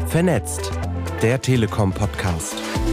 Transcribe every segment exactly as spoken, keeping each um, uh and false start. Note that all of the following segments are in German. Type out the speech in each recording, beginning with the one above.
Vernetzt, der Telekom-Podcast.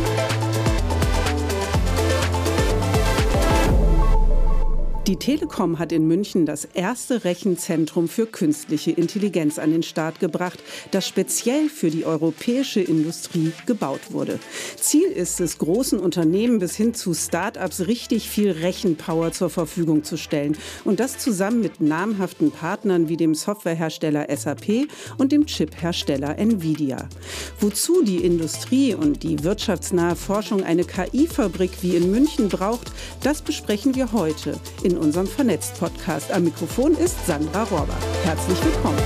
Die Telekom hat in München das erste Rechenzentrum für künstliche Intelligenz an den Start gebracht, das speziell für die europäische Industrie gebaut wurde. Ziel ist es, großen Unternehmen bis hin zu Start-ups richtig viel Rechenpower zur Verfügung zu stellen. Und das zusammen mit namhaften Partnern wie dem Softwarehersteller S A P und dem Chiphersteller Nvidia. Wozu die Industrie und die wirtschaftsnahe Forschung eine K I-Fabrik wie in München braucht, das besprechen wir heute in unserem Vernetzt-Podcast. Am Mikrofon ist Sandra Rohrbach. Herzlich willkommen.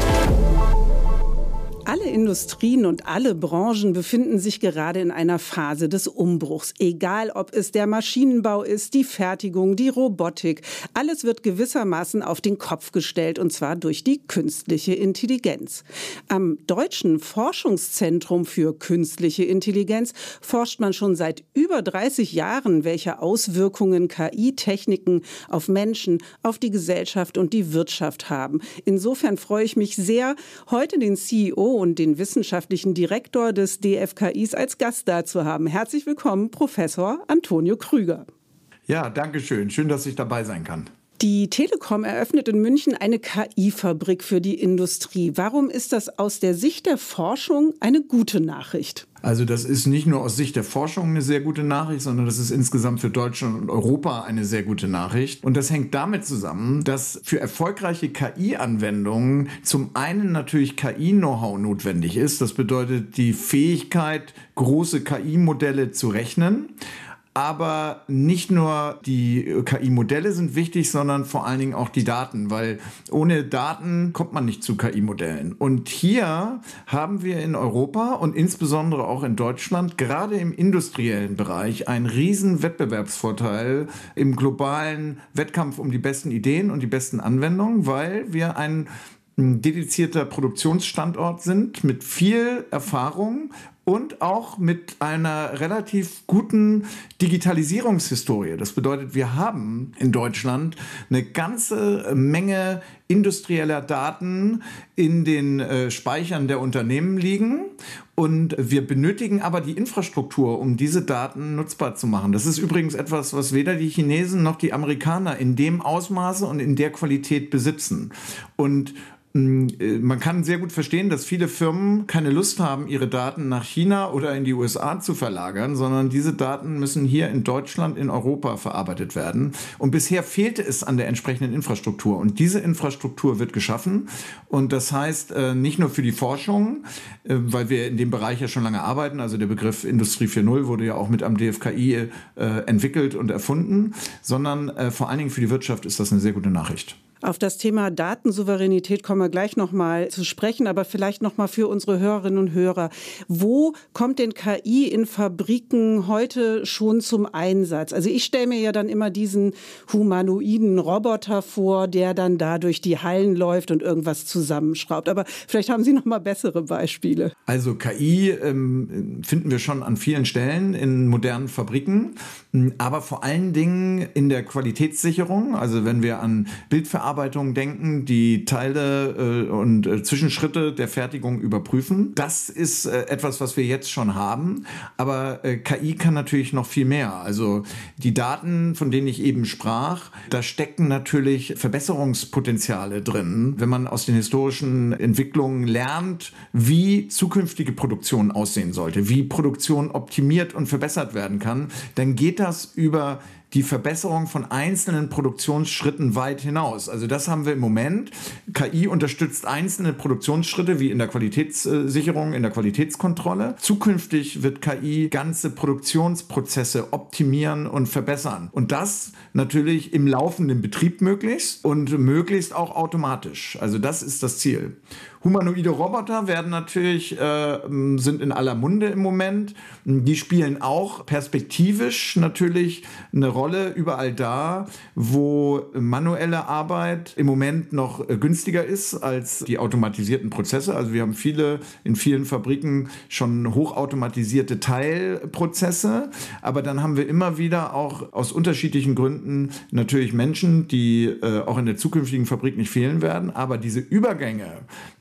Alle Industrien und alle Branchen befinden sich gerade in einer Phase des Umbruchs. Egal, ob es der Maschinenbau ist, die Fertigung, die Robotik. Alles wird gewissermaßen auf den Kopf gestellt, und zwar durch die künstliche Intelligenz. Am Deutschen Forschungszentrum für künstliche Intelligenz forscht man schon seit über dreißig Jahren, welche Auswirkungen K I-Techniken auf Menschen, auf die Gesellschaft und die Wirtschaft haben. Insofern freue ich mich sehr, heute den C E O und den wissenschaftlichen Direktor des D F K Is als Gast da zu haben. Herzlich willkommen, Professor Antonio Krüger. Ja, danke schön. Schön, dass ich dabei sein kann. Die Telekom eröffnet in München eine K I-Fabrik für die Industrie. Warum ist das aus der Sicht der Forschung eine gute Nachricht? Also das ist nicht nur aus Sicht der Forschung eine sehr gute Nachricht, sondern das ist insgesamt für Deutschland und Europa eine sehr gute Nachricht. Und das hängt damit zusammen, dass für erfolgreiche K I-Anwendungen zum einen natürlich K I-Know-how notwendig ist. Das bedeutet die Fähigkeit, große K I-Modelle zu rechnen. Aber nicht nur die K I-Modelle sind wichtig, sondern vor allen Dingen auch die Daten, weil ohne Daten kommt man nicht zu K I-Modellen. Und hier haben wir in Europa und insbesondere auch in Deutschland gerade im industriellen Bereich einen riesen Wettbewerbsvorteil im globalen Wettkampf um die besten Ideen und die besten Anwendungen, weil wir ein dedizierter Produktionsstandort sind mit viel Erfahrung und auch mit einer relativ guten Digitalisierungshistorie. Das bedeutet, wir haben in Deutschland eine ganze Menge industrieller Daten in den äh, Speichern der Unternehmen liegen. Und wir benötigen aber die Infrastruktur, um diese Daten nutzbar zu machen. Das ist übrigens etwas, was weder die Chinesen noch die Amerikaner in dem Ausmaße und in der Qualität besitzen. Und man kann sehr gut verstehen, dass viele Firmen keine Lust haben, ihre Daten nach China oder in die U S A zu verlagern, sondern diese Daten müssen hier in Deutschland, in Europa verarbeitet werden. Und bisher fehlte es an der entsprechenden Infrastruktur. Und diese Infrastruktur wird geschaffen. Und das heißt, nicht nur für die Forschung, weil wir in dem Bereich ja schon lange arbeiten, also der Begriff Industrie vier Punkt null wurde ja auch mit am D F K I entwickelt und erfunden, sondern vor allen Dingen für die Wirtschaft ist das eine sehr gute Nachricht. Auf das Thema Datensouveränität kommen wir gleich noch mal zu sprechen, aber vielleicht noch mal für unsere Hörerinnen und Hörer. Wo kommt denn K I in Fabriken heute schon zum Einsatz? Also ich stelle mir ja dann immer diesen humanoiden Roboter vor, der dann da durch die Hallen läuft und irgendwas zusammenschraubt. Aber vielleicht haben Sie noch mal bessere Beispiele. Also K I ähm, finden wir schon an vielen Stellen in modernen Fabriken, aber vor allen Dingen in der Qualitätssicherung. Also wenn wir an Bildverarbeitung denken, die Teile äh, und äh, Zwischenschritte der Fertigung überprüfen. Das ist äh, etwas, was wir jetzt schon haben. Aber äh, K I kann natürlich noch viel mehr. Also die Daten, von denen ich eben sprach, da stecken natürlich Verbesserungspotenziale drin. Wenn man aus den historischen Entwicklungen lernt, wie zukünftige Produktion aussehen sollte, wie Produktion optimiert und verbessert werden kann, dann geht das über die Verbesserung von einzelnen Produktionsschritten weit hinaus. Also das haben wir im Moment. K I unterstützt einzelne Produktionsschritte wie in der Qualitätssicherung, in der Qualitätskontrolle. Zukünftig wird K I ganze Produktionsprozesse optimieren und verbessern. Und das natürlich im laufenden Betrieb möglichst und möglichst auch automatisch. Also das ist das Ziel. Humanoide Roboter werden natürlich, äh, sind in aller Munde im Moment. Die spielen auch perspektivisch natürlich eine Rolle überall da, wo manuelle Arbeit im Moment noch günstiger ist als die automatisierten Prozesse. Also wir haben viele, in vielen Fabriken schon hochautomatisierte Teilprozesse. Aber dann haben wir immer wieder auch aus unterschiedlichen Gründen natürlich Menschen, die äh, auch in der zukünftigen Fabrik nicht fehlen werden. Aber diese Übergänge,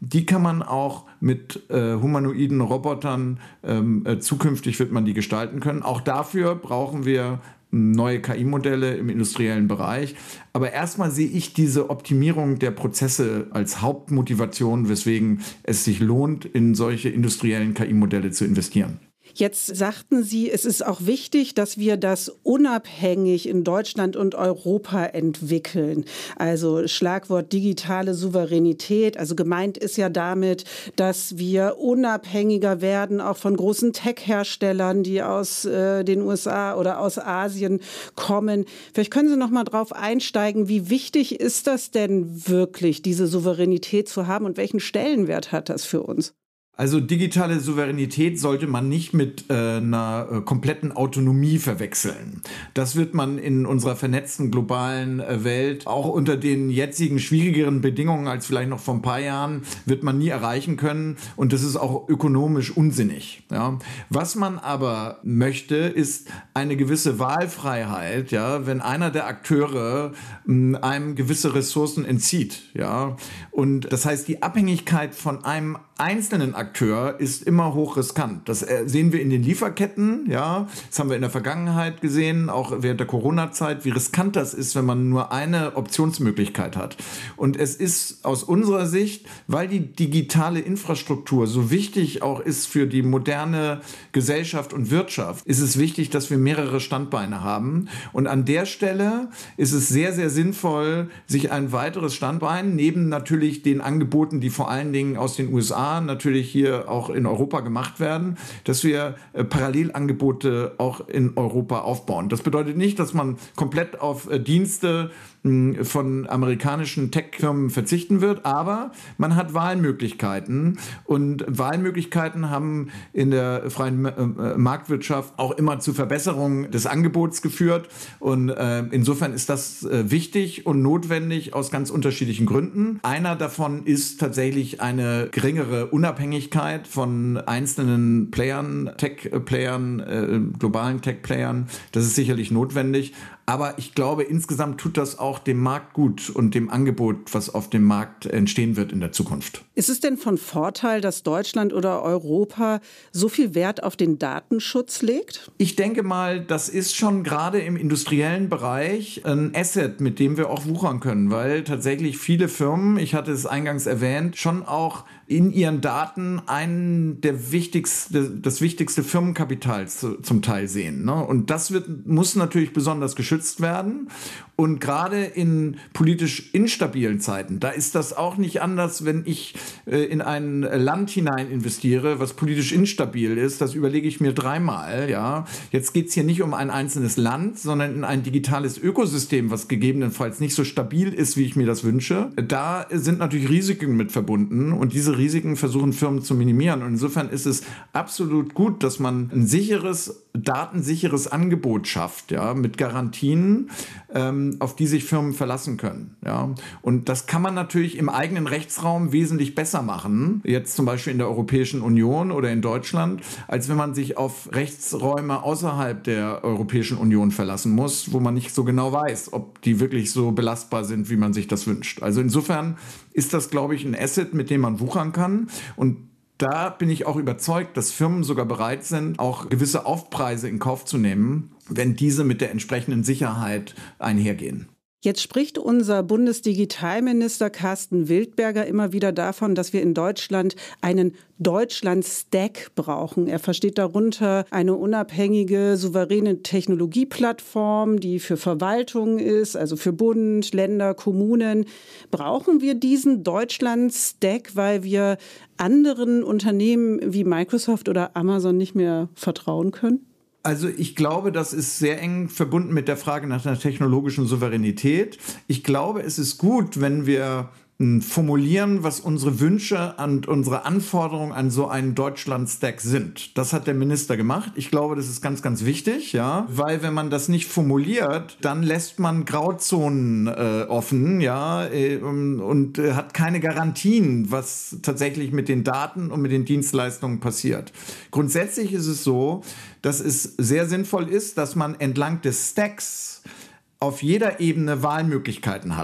die kann man auch mit äh, humanoiden Robotern, ähm, äh, zukünftig wird man die gestalten können. Auch dafür brauchen wir neue K I-Modelle im industriellen Bereich. Aber erstmal sehe ich diese Optimierung der Prozesse als Hauptmotivation, weswegen es sich lohnt, in solche industriellen K I-Modelle zu investieren. Jetzt sagten Sie, es ist auch wichtig, dass wir das unabhängig in Deutschland und Europa entwickeln. Also Schlagwort digitale Souveränität. Also gemeint ist ja damit, dass wir unabhängiger werden, auch von großen Tech-Herstellern, die aus äh, den U S A oder aus Asien kommen. Vielleicht können Sie noch mal drauf einsteigen, wie wichtig ist das denn wirklich, diese Souveränität zu haben und welchen Stellenwert hat das für uns? Also digitale Souveränität sollte man nicht mit äh, einer äh, kompletten Autonomie verwechseln. Das wird man in unserer vernetzten globalen äh, Welt, auch unter den jetzigen schwierigeren Bedingungen als vielleicht noch vor ein paar Jahren, wird man nie erreichen können. Und das ist auch ökonomisch unsinnig. Ja. Was man aber möchte, ist eine gewisse Wahlfreiheit, ja, wenn einer der Akteure mh, einem gewisse Ressourcen entzieht. Ja. Und das heißt, die Abhängigkeit von einem einzelnen Akteur ist immer hochriskant. Das sehen wir in den Lieferketten, ja. Das haben wir in der Vergangenheit gesehen, auch während der Corona-Zeit, wie riskant das ist, wenn man nur eine Optionsmöglichkeit hat. Und es ist aus unserer Sicht, weil die digitale Infrastruktur so wichtig auch ist für die moderne Gesellschaft und Wirtschaft, ist es wichtig, dass wir mehrere Standbeine haben. Und an der Stelle ist es sehr, sehr sinnvoll, sich ein weiteres Standbein neben natürlich den Angeboten, die vor allen Dingen aus den U S A natürlich hier auch in Europa gemacht werden, dass wir äh, Parallelangebote auch in Europa aufbauen. Das bedeutet nicht, dass man komplett auf äh, Dienste mh, von amerikanischen Tech-Firmen verzichten wird, aber man hat Wahlmöglichkeiten und Wahlmöglichkeiten haben in der freien äh, Marktwirtschaft auch immer zu Verbesserungen des Angebots geführt und äh, insofern ist das äh, wichtig und notwendig aus ganz unterschiedlichen Gründen. Einer davon ist tatsächlich eine geringere Unabhängigkeit von einzelnen Playern, Tech-Playern, äh, globalen Tech-Playern. Das ist sicherlich notwendig. Aber ich glaube, insgesamt tut das auch dem Markt gut und dem Angebot, was auf dem Markt entstehen wird in der Zukunft. Ist es denn von Vorteil, dass Deutschland oder Europa so viel Wert auf den Datenschutz legt? Ich denke mal, das ist schon gerade im industriellen Bereich ein Asset, mit dem wir auch wuchern können, weil tatsächlich viele Firmen, ich hatte es eingangs erwähnt, schon auch in ihren Daten einen der wichtigste, das wichtigste Firmenkapital zu, zum Teil sehen. Ne? Und das wird, muss natürlich besonders geschützt werden. Und gerade in politisch instabilen Zeiten, da ist das auch nicht anders, wenn ich äh, in ein Land hinein investiere, was politisch instabil ist. Das überlege ich mir dreimal. Ja? Jetzt geht es hier nicht um ein einzelnes Land, sondern in ein digitales Ökosystem, was gegebenenfalls nicht so stabil ist, wie ich mir das wünsche. Da sind natürlich Risiken mit verbunden und diese Risiken versuchen Firmen zu minimieren. Und insofern ist es absolut gut, dass man ein sicheres, datensicheres Angebot schafft, ja, mit Garantien, ähm, auf die sich Firmen verlassen können. Ja. Und das kann man natürlich im eigenen Rechtsraum wesentlich besser machen, jetzt zum Beispiel in der Europäischen Union oder in Deutschland, als wenn man sich auf Rechtsräume außerhalb der Europäischen Union verlassen muss, wo man nicht so genau weiß, ob die wirklich so belastbar sind, wie man sich das wünscht. Also insofern ist das, glaube ich, ein Asset, mit dem man wuchern kann. Und da bin ich auch überzeugt, dass Firmen sogar bereit sind, auch gewisse Aufpreise in Kauf zu nehmen, wenn diese mit der entsprechenden Sicherheit einhergehen. Jetzt spricht unser Bundesdigitalminister Carsten Wildberger immer wieder davon, dass wir in Deutschland einen Deutschland-Stack brauchen. Er versteht darunter eine unabhängige, souveräne Technologieplattform, die für Verwaltung ist, also für Bund, Länder, Kommunen. Brauchen wir diesen Deutschland-Stack, weil wir anderen Unternehmen wie Microsoft oder Amazon nicht mehr vertrauen können? Also ich glaube, das ist sehr eng verbunden mit der Frage nach der technologischen Souveränität. Ich glaube, es ist gut, wenn wir formulieren, was unsere Wünsche und unsere Anforderungen an so einen Deutschland-Stack sind. Das hat der Minister gemacht. Ich glaube, das ist ganz, ganz wichtig, ja, weil wenn man das nicht formuliert, dann lässt man Grauzonen äh, offen, ja, äh, und äh, hat keine Garantien, was tatsächlich mit den Daten und mit den Dienstleistungen passiert. Grundsätzlich ist es so, dass es sehr sinnvoll ist, dass man entlang des Stacks auf jeder Ebene Wahlmöglichkeiten hat.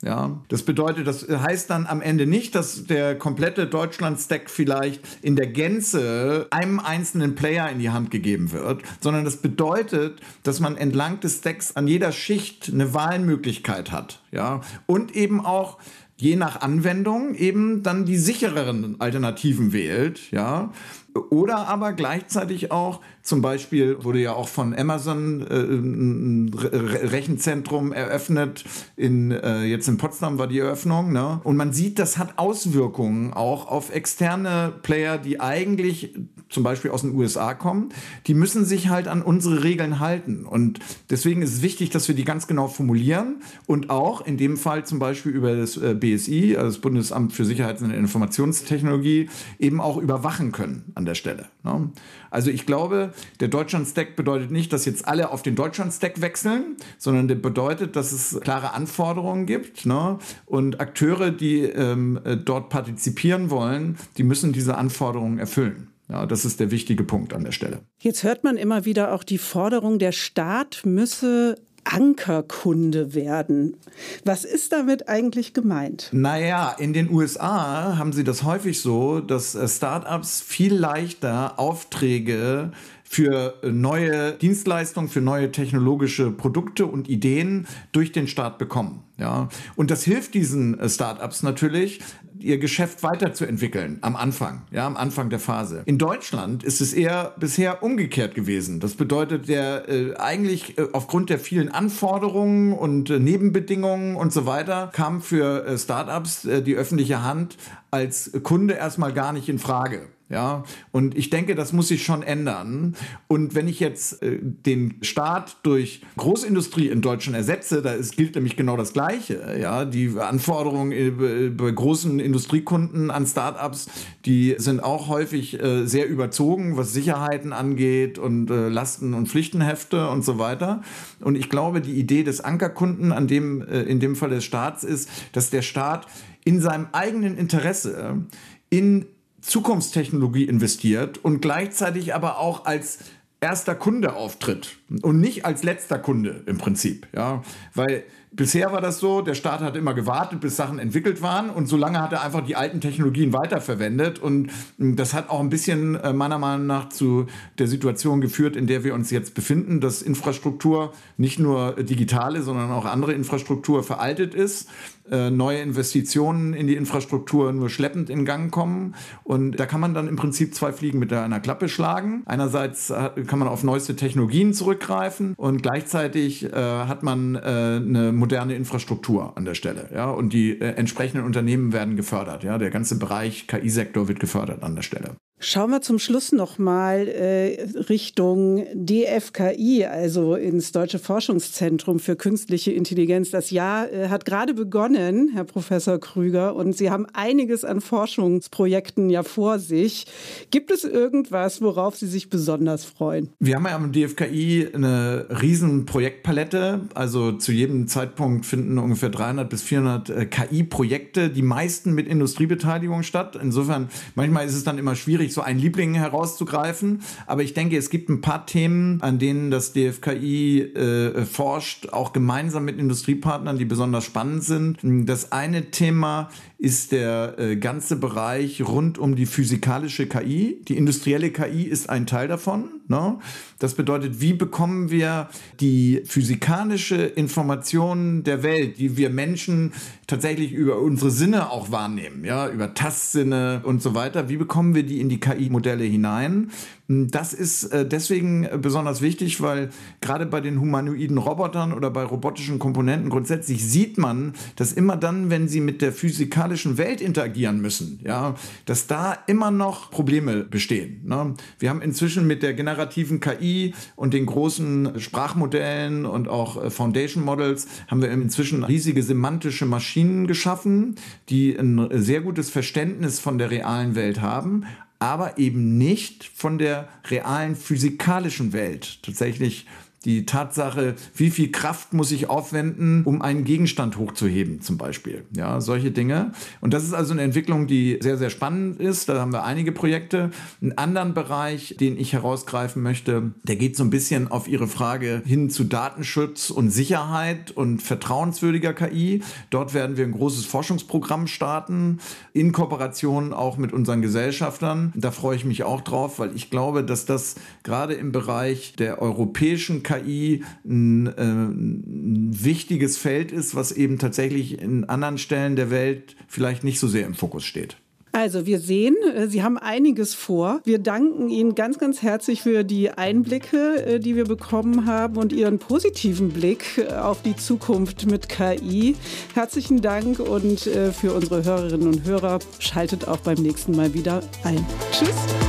Ja, das bedeutet, das heißt dann am Ende nicht, dass der komplette Deutschland-Stack vielleicht in der Gänze einem einzelnen Player in die Hand gegeben wird, sondern das bedeutet, dass man entlang des Stacks an jeder Schicht eine Wahlmöglichkeit hat. Ja, und eben auch je nach Anwendung eben dann die sichereren Alternativen wählt, ja. Oder aber gleichzeitig auch, zum Beispiel wurde ja auch von Amazon äh, ein Re- Rechenzentrum eröffnet, in, äh, jetzt in Potsdam war die Eröffnung, ne? Und man sieht, das hat Auswirkungen auch auf externe Player, die eigentlich zum Beispiel aus den U S A kommen, die müssen sich halt an unsere Regeln halten. Und deswegen ist es wichtig, dass wir die ganz genau formulieren und auch in dem Fall zum Beispiel über das äh, B S I, also das Bundesamt für Sicherheits- und Informationstechnologie, eben auch überwachen können an der Stelle. Ne? Also ich glaube, der Deutschland-Stack bedeutet nicht, dass jetzt alle auf den Deutschland-Stack wechseln, sondern der bedeutet, dass es klare Anforderungen gibt, ne? Und Akteure, die ähm, dort partizipieren wollen, die müssen diese Anforderungen erfüllen. Ja, das ist der wichtige Punkt an der Stelle. Jetzt hört man immer wieder auch die Forderung, der Staat müsse Ankerkunde werden. Was ist damit eigentlich gemeint? Naja, in den U S A haben sie das häufig so, dass Startups viel leichter Aufträge für neue Dienstleistungen, für neue technologische Produkte und Ideen durch den Staat bekommen. Ja, und das hilft diesen Startups natürlich, ihr Geschäft weiterzuentwickeln am Anfang, ja, am Anfang der Phase. In Deutschland ist es eher bisher umgekehrt gewesen. Das bedeutet, der äh, eigentlich äh, aufgrund der vielen Anforderungen und äh, Nebenbedingungen und so weiter kam für äh, Startups äh, die öffentliche Hand als Kunde erstmal gar nicht in Frage. Ja, und ich denke, das muss sich schon ändern. Und wenn ich jetzt äh, den Staat durch Großindustrie in Deutschland ersetze, da ist, gilt nämlich genau das Gleiche. Ja, die Anforderungen äh, bei großen Industriekunden an Startups, die sind auch häufig äh, sehr überzogen, was Sicherheiten angeht und äh, Lasten- und Pflichtenhefte und so weiter. Und ich glaube, die Idee des Ankerkunden, an dem, äh, in dem Fall des Staats, ist, dass der Staat in seinem eigenen Interesse in Zukunftstechnologie investiert und gleichzeitig aber auch als erster Kunde auftritt und nicht als letzter Kunde im Prinzip. Ja, weil bisher war das so, der Staat hat immer gewartet, bis Sachen entwickelt waren und solange hat er einfach die alten Technologien weiterverwendet und das hat auch ein bisschen äh, meiner Meinung nach zu der Situation geführt, in der wir uns jetzt befinden, dass Infrastruktur, nicht nur digitale, sondern auch andere Infrastruktur veraltet ist, äh, neue Investitionen in die Infrastruktur nur schleppend in Gang kommen und da kann man dann im Prinzip zwei Fliegen mit einer Klappe schlagen. Einerseits kann man auf neueste Technologien zurückgreifen und gleichzeitig äh, hat man äh, eine moderne Infrastruktur an der Stelle, ja, und die äh, entsprechenden Unternehmen werden gefördert, ja, der ganze Bereich K I-Sektor wird gefördert an der Stelle. Schauen wir zum Schluss noch mal äh, Richtung D F K I, also ins Deutsche Forschungszentrum für künstliche Intelligenz. Das Jahr äh, hat gerade begonnen, Herr Professor Krüger, und Sie haben einiges an Forschungsprojekten ja vor sich. Gibt es irgendwas, worauf Sie sich besonders freuen? Wir haben ja am D F K I eine riesen Projektpalette. Also zu jedem Zeitpunkt finden ungefähr dreihundert bis vierhundert äh, K I-Projekte, die meisten mit Industriebeteiligung statt. Insofern, manchmal ist es dann immer schwierig, so einen Liebling herauszugreifen. Aber ich denke, es gibt ein paar Themen, an denen das D F K I äh, forscht, auch gemeinsam mit Industriepartnern, die besonders spannend sind. Das eine Thema ist der äh, ganze Bereich rund um die physikalische K I. Die industrielle K I ist ein Teil davon. Ne? Das bedeutet, wie bekommen wir die physikalische Information der Welt, die wir Menschen tatsächlich über unsere Sinne auch wahrnehmen, ja, über Tastsinne und so weiter. Wie bekommen wir die in die K I-Modelle hinein? Das ist äh, deswegen besonders wichtig, weil gerade bei den humanoiden Robotern oder bei robotischen Komponenten grundsätzlich sieht man, dass immer dann, wenn sie mit der physikalischen Welt interagieren müssen, ja, dass da immer noch Probleme bestehen. Ne? Wir haben inzwischen mit der generativen K I und den großen Sprachmodellen und auch Foundation Models haben wir inzwischen riesige semantische Maschinen geschaffen, die ein sehr gutes Verständnis von der realen Welt haben, aber eben nicht von der realen physikalischen Welt. Tatsächlich die Tatsache, wie viel Kraft muss ich aufwenden, um einen Gegenstand hochzuheben zum Beispiel. Ja, solche Dinge. Und das ist also eine Entwicklung, die sehr, sehr spannend ist. Da haben wir einige Projekte. Einen anderen Bereich, den ich herausgreifen möchte, der geht so ein bisschen auf Ihre Frage hin zu Datenschutz und Sicherheit und vertrauenswürdiger K I. Dort werden wir ein großes Forschungsprogramm starten, in Kooperation auch mit unseren Gesellschaftern. Da freue ich mich auch drauf, weil ich glaube, dass das gerade im Bereich der europäischen K I ein, äh, ein wichtiges Feld ist, was eben tatsächlich in anderen Stellen der Welt vielleicht nicht so sehr im Fokus steht. Also wir sehen, Sie haben einiges vor. Wir danken Ihnen ganz, ganz herzlich für die Einblicke, die wir bekommen haben und Ihren positiven Blick auf die Zukunft mit K I. Herzlichen Dank und für unsere Hörerinnen und Hörer schaltet auch beim nächsten Mal wieder ein. Tschüss.